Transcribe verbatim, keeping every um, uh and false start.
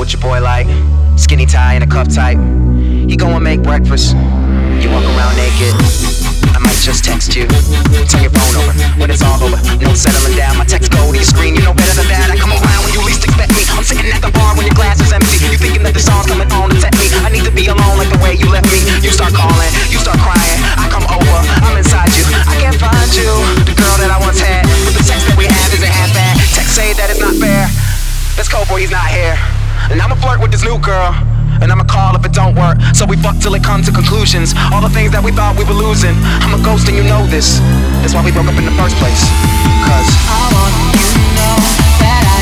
what your boy like. Skinny tie and a cup type. He go and make breakfast. You walk around naked. I might just text you. Turn your phone over when it's all over. No settling down. My text go to your screen. You know better than that. I come around when you least expect me. I'm sitting at the bar when your glass is empty. You thinking that the song's coming on to tempt me. I need to be alone like the way you left me. You start calling, you start crying. I come over, I'm inside you. I can't find you, the girl that I once had. But the sex that we have isn't half bad. Text say that it's not fair. Let's go, boy, he's not here. And I'ma flirt with this new girl. And I'ma call if it don't work. So we fuck till it comes to conclusions. All the things that we thought we were losing. I'm a ghost and you know this. That's why we broke up in the first place. Cause I want you to know that I